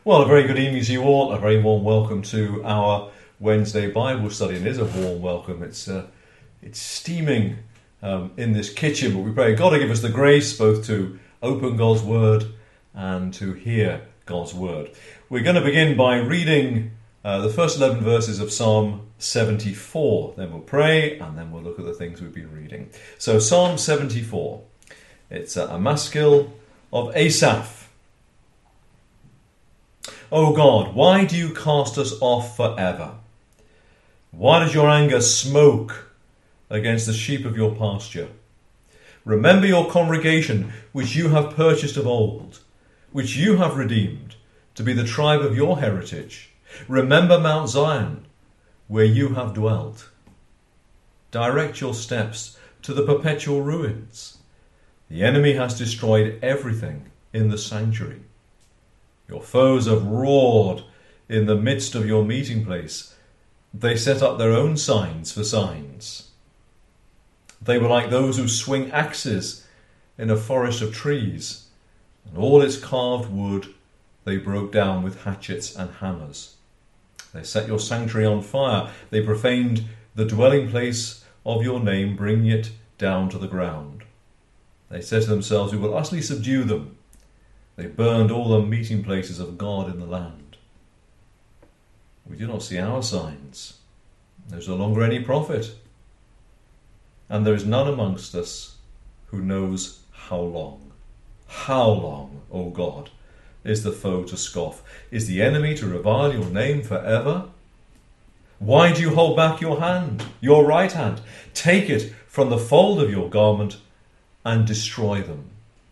Well, a very good evening to you all. A very warm welcome to our Wednesday Bible study. It is a warm welcome. It's steaming in this kitchen, but we pray God to give us the grace both to open God's Word and to hear God's Word. We're going to begin by reading the first 11 verses of Psalm 74. Then we'll pray, and then we'll look at the things we've been reading. So Psalm 74. It's a maskil of Asaph. O God, why do you cast us off forever? Why does your anger smoke against the sheep of your pasture? Remember your congregation, which you have purchased of old, which you have redeemed, to be the tribe of your heritage. Remember Mount Zion, where you have dwelt. Direct your steps to the perpetual ruins. The enemy has destroyed everything in the sanctuary. Your foes have roared in the midst of your meeting place. They set up their own signs for signs. They were like those who swing axes in a forest of trees, and all its carved wood they broke down with hatchets and hammers. They set your sanctuary on fire. They profaned the dwelling place of your name, bringing it down to the ground. They said to themselves, we will utterly subdue them. They burned all the meeting places of God in the land. We do not see our signs. There is no longer any prophet. And there is none amongst us who knows how long. How long, O God, is the foe to scoff? Is the enemy to revile your name forever? Why do you hold back your hand, your right hand? Take it from the fold of your garment and destroy them.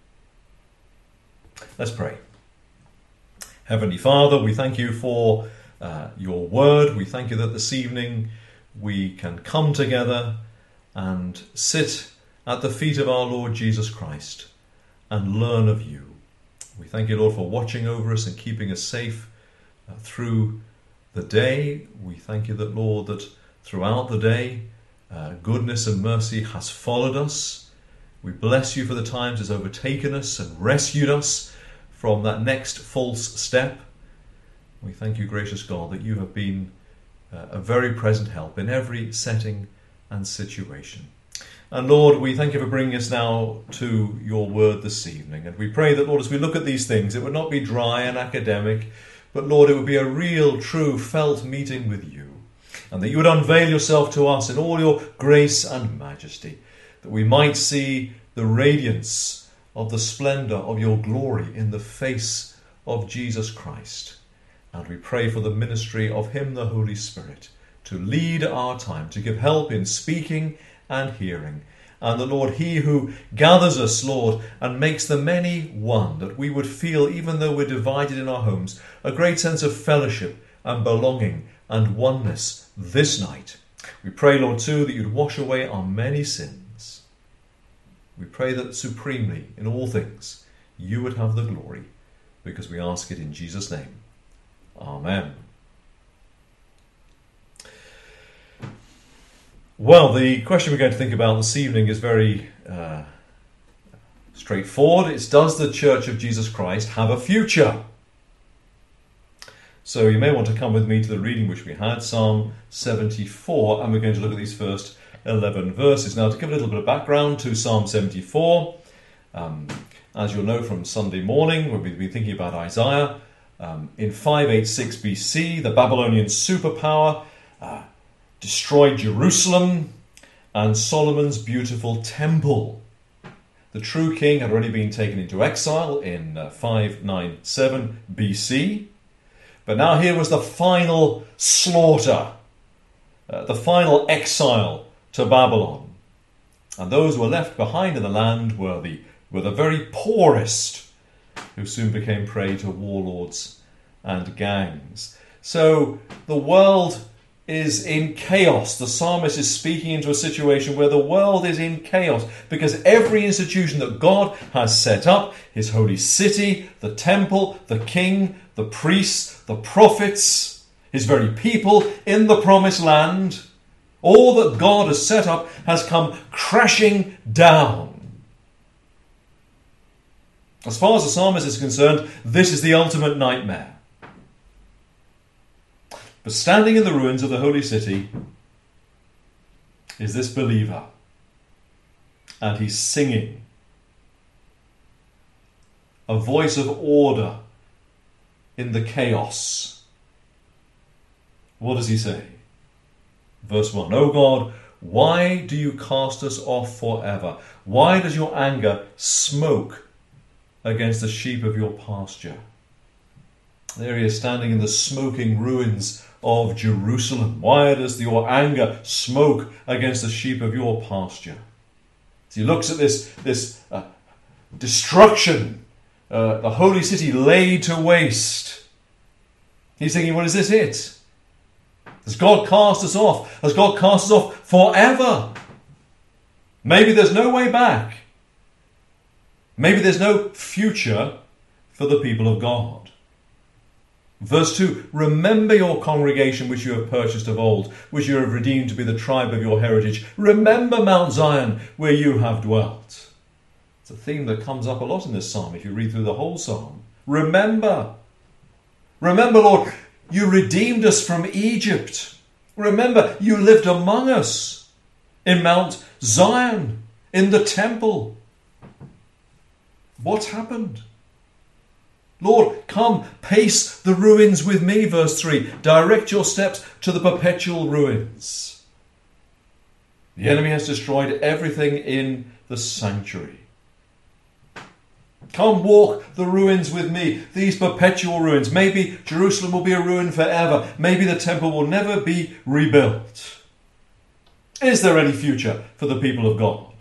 Let's pray. Heavenly Father, we thank you for your word. We thank you that this evening we can come together and sit at the feet of our Lord Jesus Christ and learn of you. We thank you, Lord, for watching over us and keeping us safe through the day. We thank you that, Lord, that throughout the day goodness and mercy has followed us. We bless you for the times it's overtaken us and rescued us from that next false step. We thank you, gracious God, that you have been a very present help in every setting and situation. And Lord, we thank you for bringing us now to your word this evening. And we pray that, Lord, as we look at these things, it would not be dry and academic, but Lord, it would be a real, true, felt meeting with you. And that you would unveil yourself to us in all your grace and majesty, that we might see the radiance of the splendour of your glory in the face of Jesus Christ. And we pray for the ministry of him, the Holy Spirit, to lead our time, to give help in speaking and hearing. And the Lord, he who gathers us, Lord, and makes the many one, that we would feel, even though we're divided in our homes, a great sense of fellowship and belonging and oneness this night. We pray, Lord, too, that you'd wash away our many sins. We pray that supremely, in all things, you would have the glory, because we ask it in Jesus' name. Amen. Well, the question we're going to think about this evening is very straightforward. It's, does the Church of Jesus Christ have a future? So you may want to come with me to the reading which we had, Psalm 74, and we're going to look at these first 11 verses. Now, to give a little bit of background to Psalm 74, as you'll know from Sunday morning, when we've been thinking about Isaiah, in 586 BC, the Babylonian superpower destroyed Jerusalem and Solomon's beautiful temple. The true king had already been taken into exile in 597 BC, but now here was the final slaughter, the final exile to Babylon. And those who were left behind in the land were the very poorest, who soon became prey to warlords and gangs. So the world is in chaos. The psalmist is speaking into a situation where the world is in chaos, because every institution that God has set up, his holy city, the temple, the king, the priests, the prophets, his very people in the promised land, all that God has set up has come crashing down. As far as the psalmist is concerned, this is the ultimate nightmare. But standing in the ruins of the holy city is this believer. And he's singing. A voice of order in the chaos. What does he say? Verse 1. O God, why do you cast us off forever? Why does your anger smoke against the sheep of your pasture? There he is standing in the smoking ruins of Jerusalem. Why does your anger smoke against the sheep of your pasture? As he looks at this destruction, the holy city laid to waste, he's thinking, well, is this it? Has God cast us off? Has God cast us off forever? Maybe there's no way back. Maybe there's no future for the people of God. Verse 2, remember your congregation which you have purchased of old, which you have redeemed to be the tribe of your heritage. Remember Mount Zion where you have dwelt. It's a theme that comes up a lot in this psalm if you read through the whole psalm. Remember. Remember, Lord, you redeemed us from Egypt. Remember, you lived among us in Mount Zion, in the temple. What's happened? Lord, come, pace the ruins with me, verse 3. Direct your steps to the perpetual ruins. The enemy has destroyed everything in the sanctuary. Come walk the ruins with me, these perpetual ruins. Maybe Jerusalem will be a ruin forever. Maybe the temple will never be rebuilt. Is there any future for the people of God?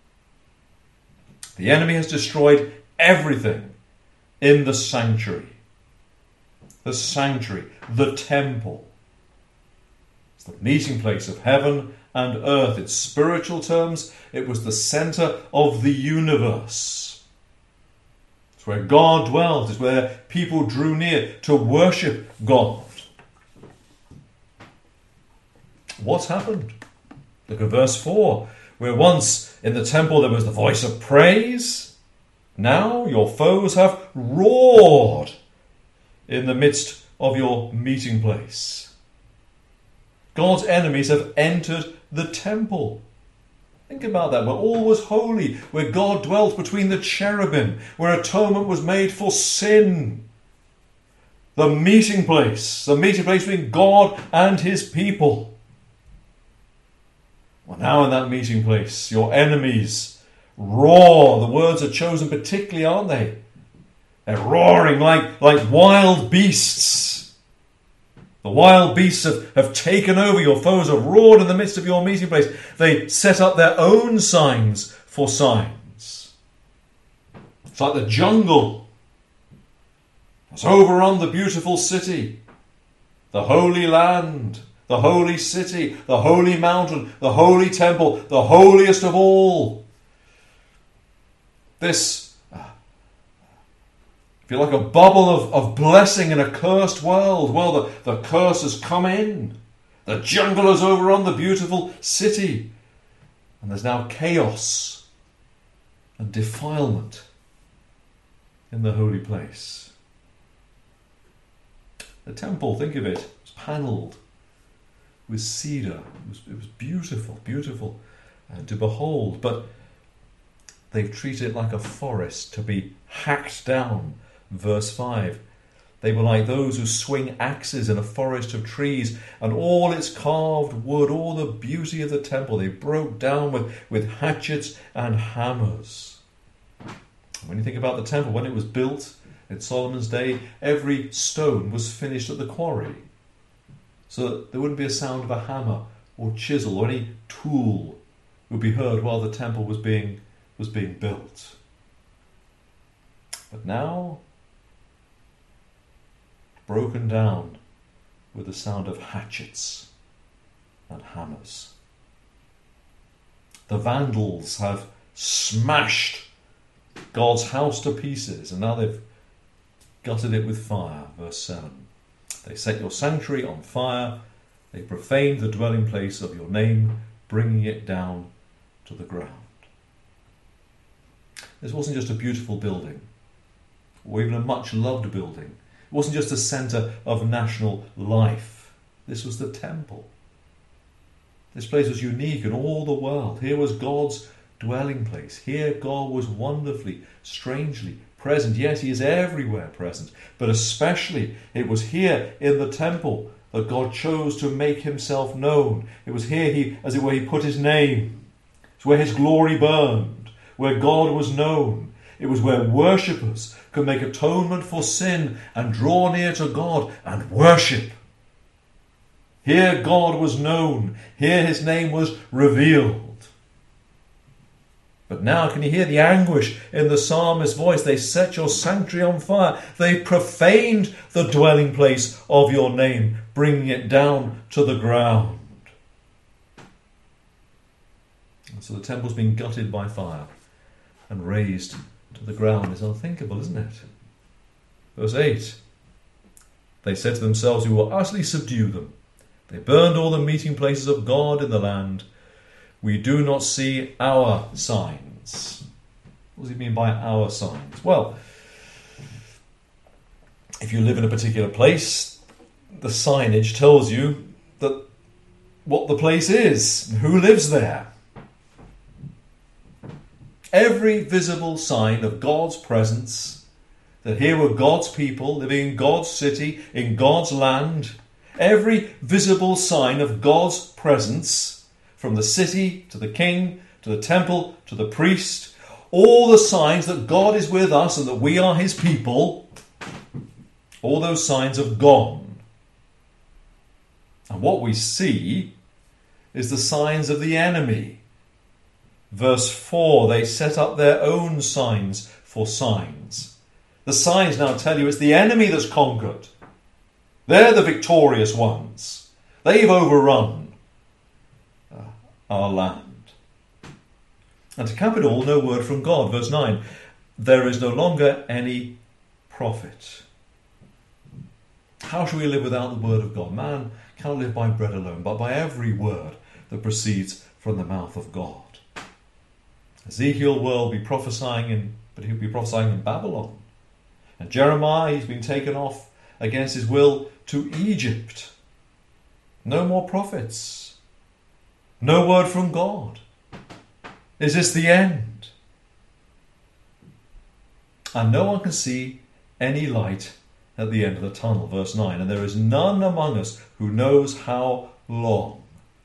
The enemy has destroyed everything in the sanctuary. The sanctuary, the temple. It's the meeting place of heaven and earth. In spiritual terms, it was the centre of the universe. It's where God dwelt. It's where people drew near to worship God. What's happened? Look at verse 4, where once in the temple there was the voice of praise. Now your foes have roared in the midst of your meeting place. God's enemies have entered the temple. Think about that, where all was holy, where God dwelt between the cherubim, where atonement was made for sin. The meeting place between God and his people. Well, now in that meeting place, your enemies roar. The words are chosen particularly, aren't they? They're roaring like wild beasts. The wild beasts have taken over. Your foes have roared in the midst of your meeting place. They set up their own signs for signs. It's like the jungle. It's overrun the beautiful city, the holy land, the holy city, the holy mountain, the holy temple, the holiest of all. This, if you like, a bubble of blessing in a cursed world. Well, the curse has come in. The jungle has overrun the beautiful city. And there's now chaos and defilement in the holy place. The temple, think of it, was panelled with cedar. It was beautiful, beautiful to behold. But they've treated it like a forest to be hacked down. Verse 5. They were like those who swing axes in a forest of trees, and all its carved wood, all the beauty of the temple, they broke down with hatchets and hammers. When you think about the temple, when it was built in Solomon's day, every stone was finished at the quarry, so that there wouldn't be a sound of a hammer or chisel or any tool would be heard while the temple was being built. But now, broken down with the sound of hatchets and hammers. The Vandals have smashed God's house to pieces, and now they've gutted it with fire. Verse 7. They set your sanctuary on fire. They profaned the dwelling place of your name, bringing it down to the ground. This wasn't just a beautiful building, or even a much loved building. It wasn't just a centre of national life. This was the temple. This place was unique in all the world. Here was God's dwelling place. Here God was wonderfully, strangely present. Yes, he is everywhere present, but especially it was here in the temple that God chose to make himself known. It was here he put his name. It's where his glory burned, where God was known. It was where worshippers could make atonement for sin and draw near to God and worship. Here God was known. Here his name was revealed. But now, can you hear the anguish in the psalmist's voice? They set your sanctuary on fire. They profaned the dwelling place of your name, bringing it down to the ground. And so the temple's been gutted by fire and razed to the ground. It's unthinkable, isn't it? Verse 8. They said to themselves, we will utterly subdue them. They burned all the meeting places of God in the land. We do not see our signs. What does he mean by our signs? Well, if you live in a particular place, the signage tells you that what the place is, who lives there. Every visible sign of God's presence, that here were God's people living in God's city, in God's land, every visible sign of God's presence, from the city to the king, to the temple, to the priest, all the signs that God is with us and that we are his people, all those signs have gone. And what we see is the signs of the enemy. Verse 4, they set up their own signs for signs. The signs now tell you it's the enemy that's conquered. They're the victorious ones. They've overrun our land. And to cap it all, no word from God. Verse 9, there is no longer any prophet. How shall we live without the word of God? Man cannot live by bread alone, but by every word that proceeds from the mouth of God. Ezekiel will be prophesying but he'll be prophesying in Babylon. And Jeremiah, he's been taken off against his will to Egypt. No more prophets. No word from God. Is this the end? And no one can see any light at the end of the tunnel. Verse 9. And there is none among us who knows how long.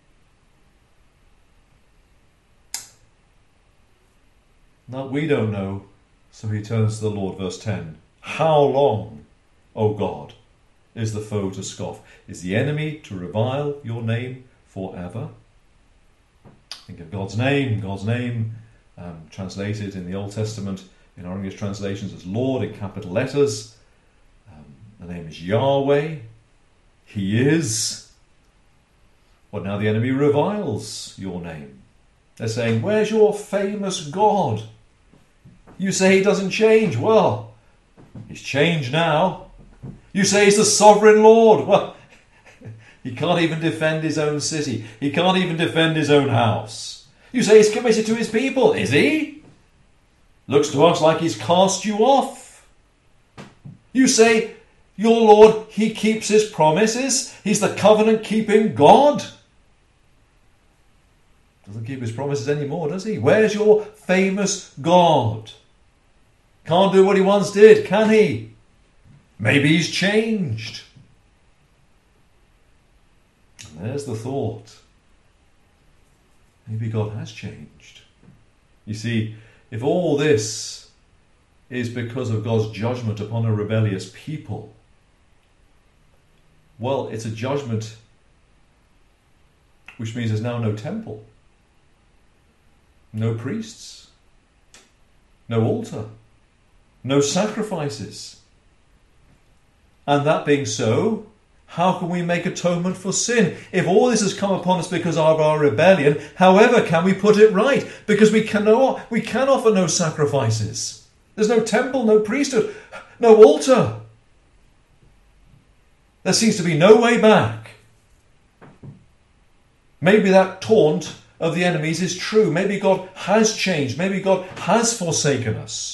Now we don't know, so he turns to the Lord. Verse 10. How long, O God, is the foe to scoff? Is the enemy to revile your name forever? Think of God's name. God's name, translated in the Old Testament in our English translations as Lord in capital letters. The name is Yahweh. He is. Well, now the enemy reviles your name. They're saying, where's your famous God? You say he doesn't change. Well, he's changed now. You say he's the sovereign Lord. Well, he can't even defend his own city. He can't even defend his own house. You say he's committed to his people. Is he? Looks to us like he's cast you off. You say, your Lord, he keeps his promises. He's the covenant-keeping God. Doesn't keep his promises anymore, does he? Where's your famous God? Can't do what he once did, can he? Maybe he's changed. And there's the thought. Maybe God has changed. You see, if all this is because of God's judgment upon a rebellious people, well, it's a judgment which means there's now no temple, no priests, no altar, no sacrifices. And that being so, how can we make atonement for sin? If all this has come upon us because of our rebellion, however can we put it right? Because we can offer no sacrifices. There's no temple, no priesthood, no altar. There seems to be no way back. Maybe that taunt of the enemies is true. Maybe God has changed. Maybe God has forsaken us.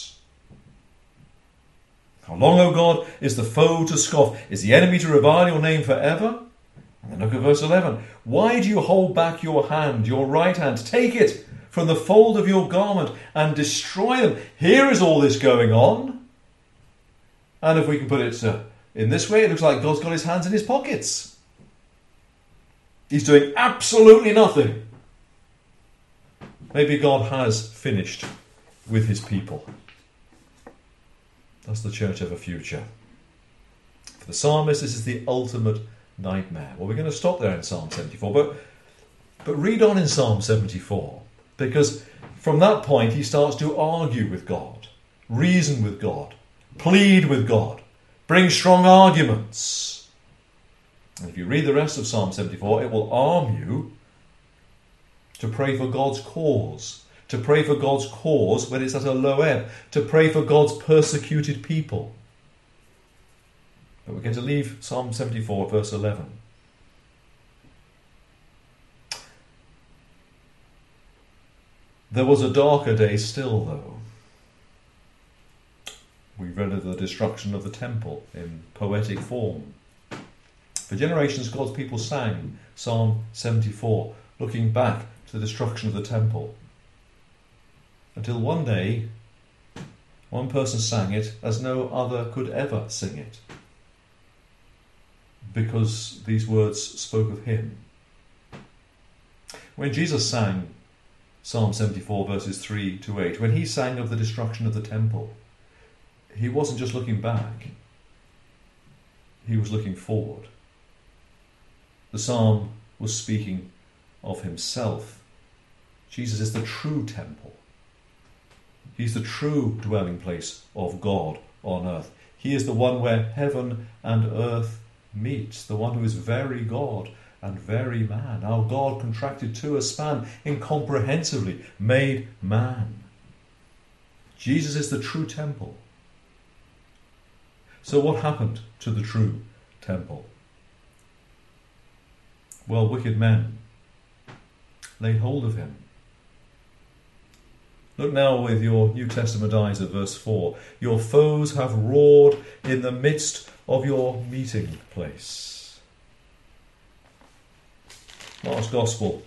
How long, O God, is the foe to scoff? Is the enemy to revile your name forever? And then look at verse 11. Why do you hold back your hand, your right hand? Take it from the fold of your garment and destroy them. Here is all this going on. And if we can put it in this way, it looks like God's got his hands in his pockets. He's doing absolutely nothing. Maybe God has finished with his people. Does the church have a future? For the psalmist, this is the ultimate nightmare. Well, we're going to stop there in Psalm 74, but read on in Psalm 74, because from that point he starts to argue with God, reason with God, plead with God, bring strong arguments. And if you read the rest of Psalm 74, it will arm you to pray for God's cause, to pray for God's cause when it's at a low ebb, to pray for God's persecuted people. But we're going to leave Psalm 74 verse 11. There was a darker day still, though. We read of the destruction of the temple in poetic form. For generations, God's people sang Psalm 74, looking back to the destruction of the temple. Until one day, one person sang it as no other could ever sing it, because these words spoke of him. When Jesus sang Psalm 74 verses 3 to 8, when he sang of the destruction of the temple, he wasn't just looking back, he was looking forward. The psalm was speaking of himself. Jesus is the true temple. He's the true dwelling place of God on earth. He is the one where heaven and earth meet, the one who is very God and very man. Our God contracted to a span, incomprehensibly made man. Jesus is the true temple. So what happened to the true temple? Well, wicked men laid hold of him. Look now with your New Testament eyes at verse 4. Your foes have roared in the midst of your meeting place. Mark's Gospel.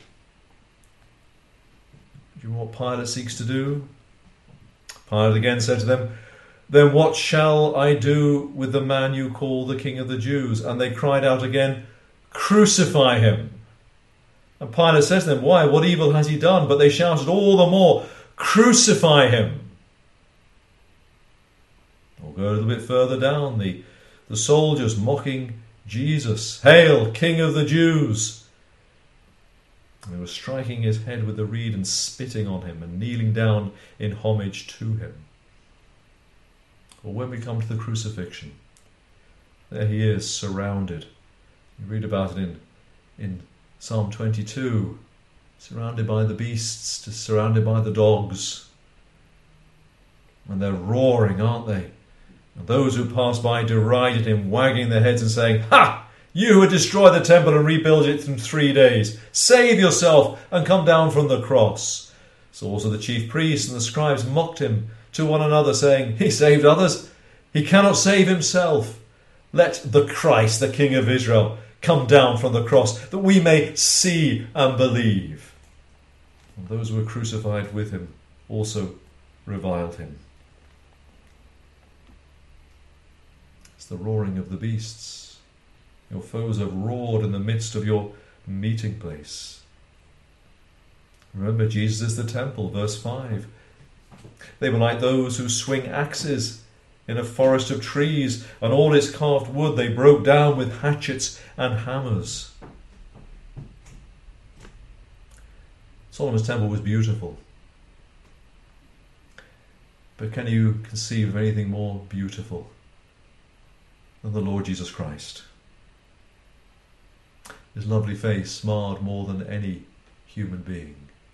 Do you know what Pilate seeks to do? Pilate again said to them, then what shall I do with the man you call the King of the Jews? And they cried out again, crucify him. And Pilate says to them, why? What evil has he done? But they shouted all the more, crucify him. We'll go a little bit further down. The soldiers mocking Jesus. Hail, King of the Jews. And they were striking his head with the reed and spitting on him and kneeling down in homage to him. Or when we come to the crucifixion, there he is, surrounded. You read about it in Psalm 22, surrounded by the beasts, surrounded by the dogs. And they're roaring, aren't they? And those who passed by derided him, wagging their heads and saying, ha! You who would destroy the temple and rebuild it in 3 days, save yourself and come down from the cross. So also the chief priests and the scribes mocked him to one another, saying, he saved others, he cannot save himself. Let the Christ, the King of Israel, come down from the cross, that we may see and believe. And those who were crucified with him also reviled him. It's the roaring of the beasts. Your foes have roared in the midst of your meeting place. Remember, Jesus is the temple, verse 5. They were like those who swing axes in a forest of trees, and all its carved wood they broke down with hatchets and hammers. Solomon's temple was beautiful. But can you conceive of anything more beautiful than the Lord Jesus Christ? His lovely face marred more than any human being.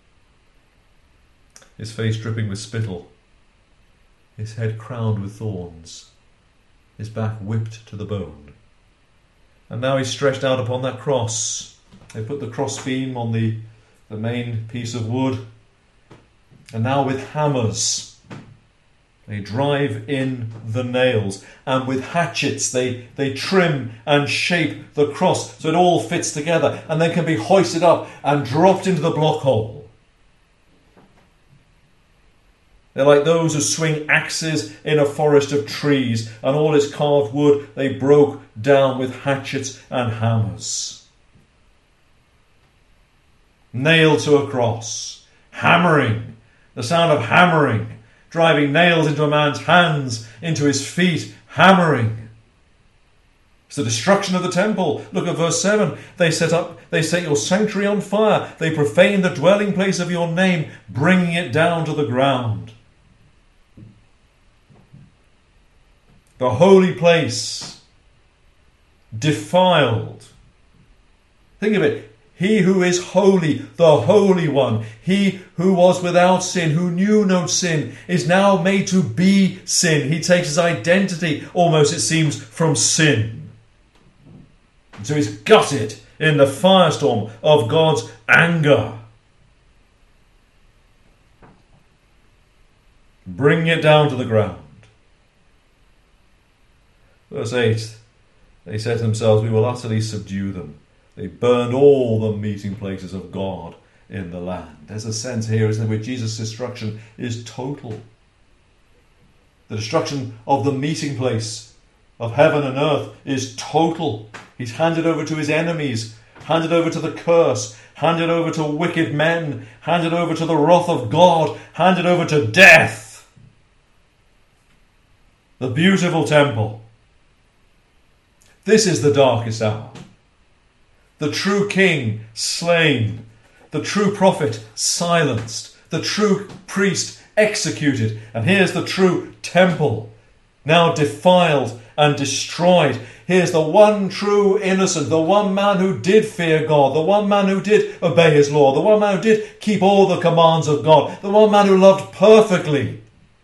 His face dripping with spittle, his head crowned with thorns, his back whipped to the bone. And now he's stretched out upon that cross. They put the crossbeam on the main piece of wood, and now with hammers They drive in the nails, and with hatchets they trim and shape the cross so it all fits together and then can be hoisted up and dropped into the block hole. They're like those who swing axes in a forest of trees, and all its carved wood they broke down with hatchets and hammers. Nailed to a cross, hammering, the sound of hammering, driving nails into a man's hands, into his feet, hammering. It's the destruction of the temple. Look at verse 7. They set your sanctuary on fire. They profane the dwelling place of your name, bringing it down to the ground. The holy place defiled. Think of it. He who is holy, the Holy One, he who was without sin, who knew no sin, is now made to be sin. He takes his identity, almost it seems, from sin. And so he's gutted in the firestorm of God's anger. Bring it down to the ground. Verse 8, they said to themselves, we will utterly subdue them. They burned all the meeting places of God in the land. There's a sense here, isn't there, where Jesus' destruction is total. The destruction of the meeting place of heaven and earth is total. He's handed over to his enemies, handed over to the curse, handed over to wicked men, handed over to the wrath of God, handed over to death. The beautiful temple. This is the darkest hour. The true king slain, the true prophet silenced, the true priest executed, and here's the true temple now defiled and destroyed. Here's the one true innocent, the one man who did fear God, the one man who did obey his law, the one man who did keep all the commands of God, the one man who loved perfectly.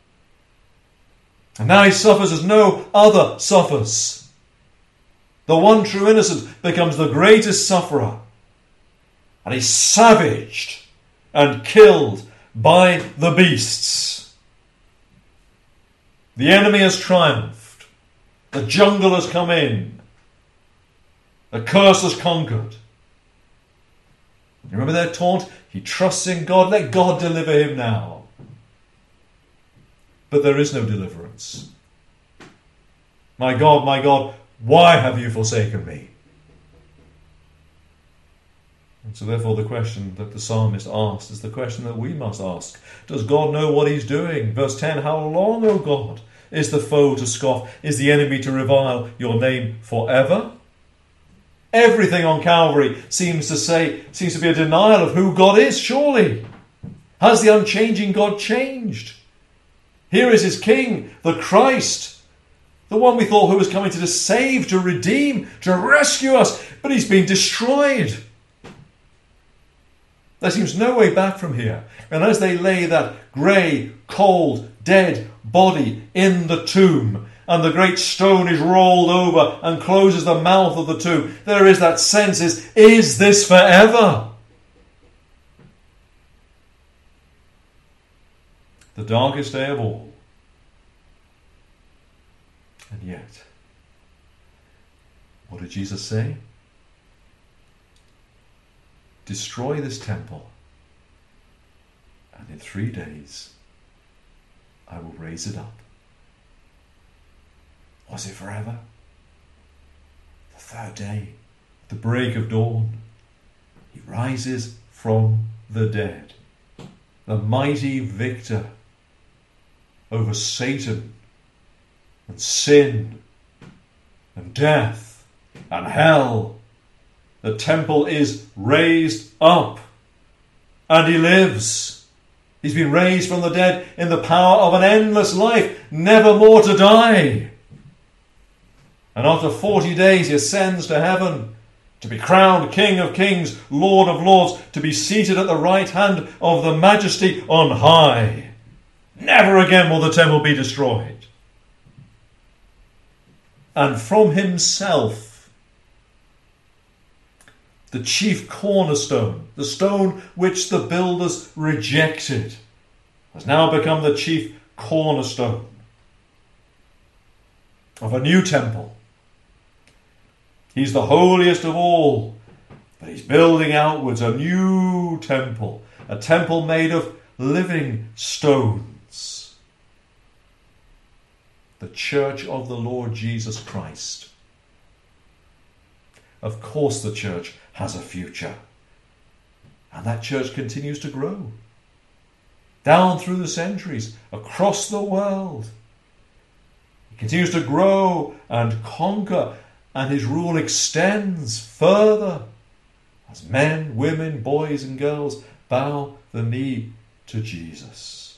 And now he suffers as no other suffers. The one true innocent becomes the greatest sufferer. And he's savaged and killed by the beasts. The enemy has triumphed. The jungle has come in. The curse has conquered. You remember their taunt? He trusts in God. Let God deliver him now. But there is no deliverance. My God, why have you forsaken me? And so therefore the question that the psalmist asked is the question that we must ask. Does God know what he's doing? Verse 10, how long, O God, is the foe to scoff? Is the enemy to revile your name forever? Everything on Calvary seems to be a denial of who God is, surely. Has the unchanging God changed? Here is his King, the Christ, the one we thought who was coming to save, to redeem, to rescue us, but he's been destroyed. There seems no way back from here. And as they lay that grey, cold, dead body in the tomb, and the great stone is rolled over and closes the mouth of the tomb, there is that sense, is this forever? The darkest day of all. And yet, what did Jesus say? Destroy this temple, and in 3 days I will raise it up. Was it forever? The third day, the break of dawn, he rises from the dead, the mighty victor over Satan and sin and death and hell. The temple is raised up and he lives. He's been raised from the dead in the power of an endless life, never more to die. And after 40 days he ascends to heaven to be crowned King of Kings, Lord of Lords, to be seated at the right hand of the Majesty on high. Never again will the temple be destroyed. And from himself, the chief cornerstone, the stone which the builders rejected, has now become the chief cornerstone. of a new temple. He's the holiest of all, but he's building outwards a new temple, a temple made of living stones. The church of the Lord Jesus Christ. Of course the church has a future. And that church continues to grow. Down through the centuries, across the world. It continues to grow and conquer, and his rule extends further as men, women, boys and girls bow the knee to Jesus.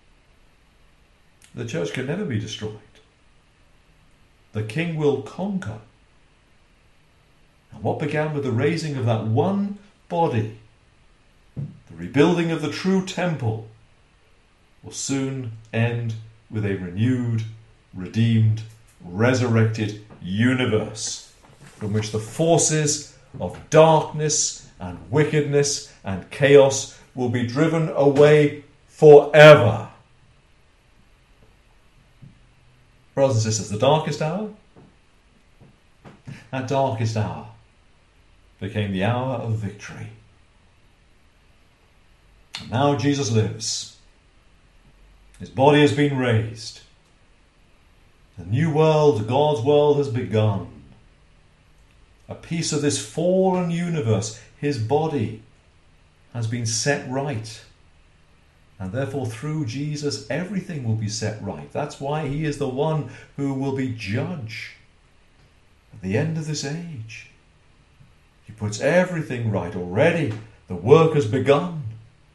The church can never be destroyed. The King will conquer. And what began with the raising of that one body, the rebuilding of the true temple, will soon end with a renewed, redeemed, resurrected universe from which the forces of darkness and wickedness and chaos will be driven away forever. Brothers and sisters, the darkest hour, that darkest hour became the hour of victory. And now Jesus lives. His body has been raised. The new world, God's world, has begun. A piece of this fallen universe, his body, has been set right. And therefore through Jesus everything will be set right. That's why he is the one who will be judge at the end of this age. He puts everything right already. The work has begun.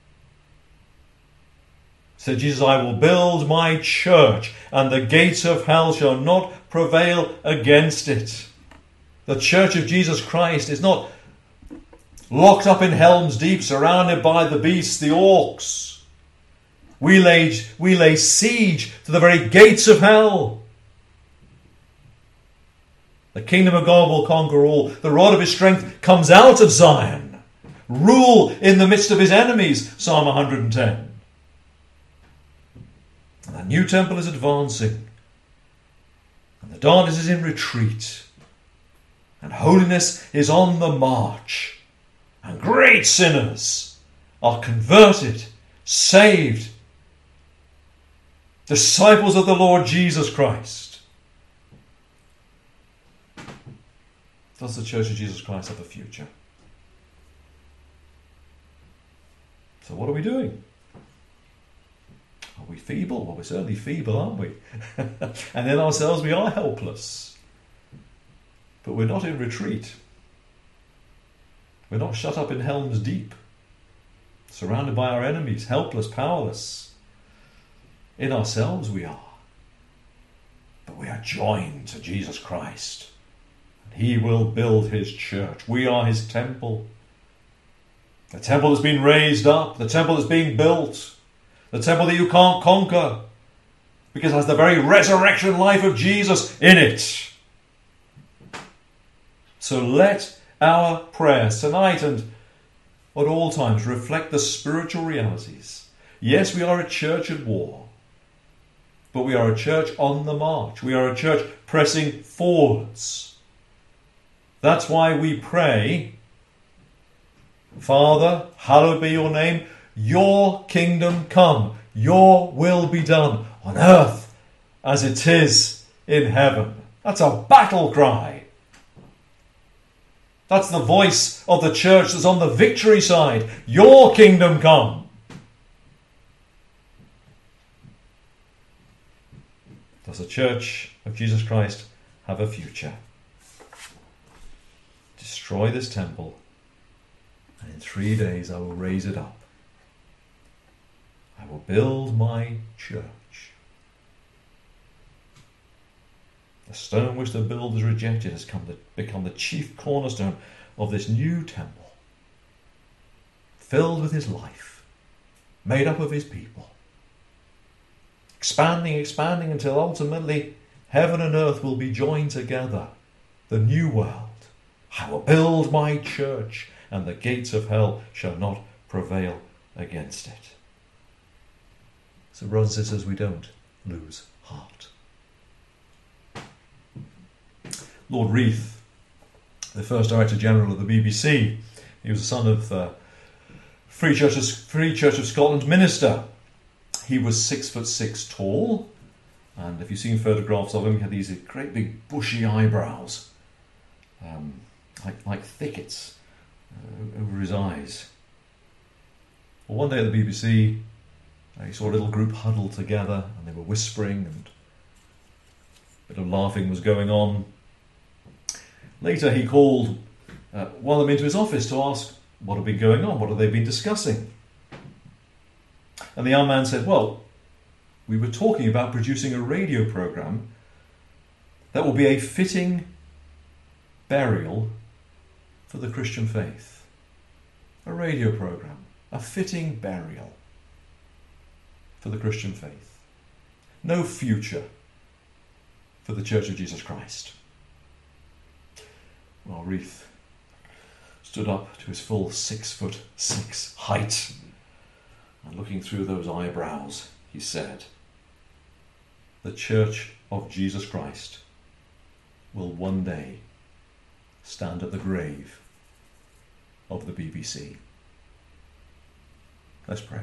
Said Jesus, I will build my church, and the gates of hell shall not prevail against it. The church of Jesus Christ is not locked up in Helm's Deep, surrounded by the beasts, the orcs. We lay siege to the very gates of hell. The kingdom of God will conquer all. The rod of his strength comes out of Zion. Rule in the midst of his enemies, Psalm 110. And the new temple is advancing. And the darkness is in retreat. And holiness is on the march. And great sinners are converted, saved, disciples of the Lord Jesus Christ. Does the Church of Jesus Christ have a future? So what are we doing? Are we feeble? Well, we're certainly feeble, aren't we? And in ourselves we are helpless. But we're not in retreat. We're not shut up in Helm's Deep, surrounded by our enemies, helpless, powerless. In ourselves we are. But we are joined to Jesus Christ. And he will build his church. We are his temple. The temple has been raised up. The temple is being built. The temple that you can't conquer, because it has the very resurrection life of Jesus in it. So let our prayers tonight and at all times reflect the spiritual realities. Yes, we are a church at war, but we are a church on the march. We are a church pressing forwards. That's why we pray, Father, hallowed be your name. Your kingdom come, your will be done on earth as it is in heaven. That's a battle cry. That's the voice of the church that's on the victory side. Your kingdom come. Does the Church of Jesus Christ have a future? Destroy this temple, and in 3 days I will raise it up. I will build my church. The stone which the builders rejected has become the chief cornerstone of this new temple, filled with his life, made up of his people, expanding until ultimately heaven and earth will be joined together, the new world. I will build my church, and the gates of hell shall not prevail against it. So brothers and sisters, we don't lose heart. Lord Reith, the first Director General of the BBC. He was the son of Free Church of Scotland minister. He was 6'6" tall, and if you've seen photographs of him, he had these great big bushy eyebrows, like thickets over his eyes. Well, one day at the BBC, he saw a little group huddled together, and they were whispering, and a bit of laughing was going on. Later, he called one of them into his office to ask what had been going on, what had they been discussing. And the young man said, well, we were talking about producing a radio programme that will be a fitting burial for the Christian faith. A radio programme, a fitting burial for the Christian faith. No future for the Church of Jesus Christ. Well, Reith stood up to his full 6'6" height, and looking through those eyebrows, he said, the Church of Jesus Christ will one day stand at the grave of the BBC. Let's pray.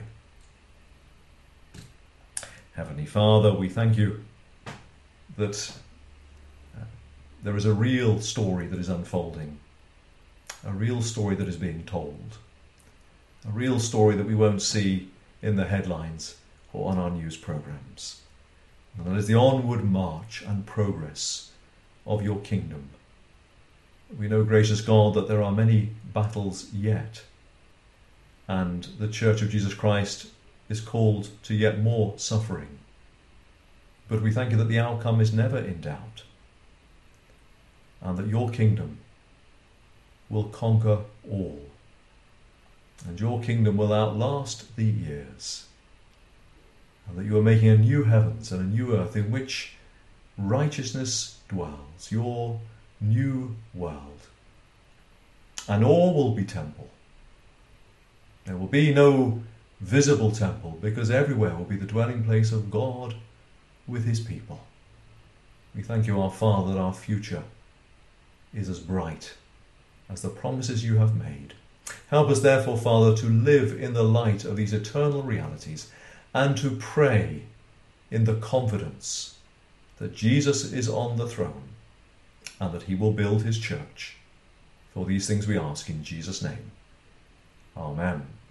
Heavenly Father, we thank you that there is a real story that is unfolding, a real story that is being told, a real story that we won't see in the headlines or on our news programmes. And that is the onward march and progress of your kingdom. We know, gracious God, that there are many battles yet, and the Church of Jesus Christ is called to yet more suffering. But we thank you that the outcome is never in doubt, and that your kingdom will conquer all, and your kingdom will outlast the years, and that you are making a new heavens and a new earth in which righteousness dwells, your new world. And all will be temple. There will be no visible temple, because everywhere will be the dwelling place of God with his people. We thank you, our Father, that our future is as bright as the promises you have made. Help us, therefore, Father, to live in the light of these eternal realities and to pray in the confidence that Jesus is on the throne and that he will build his church. For these things we ask in Jesus' name. Amen.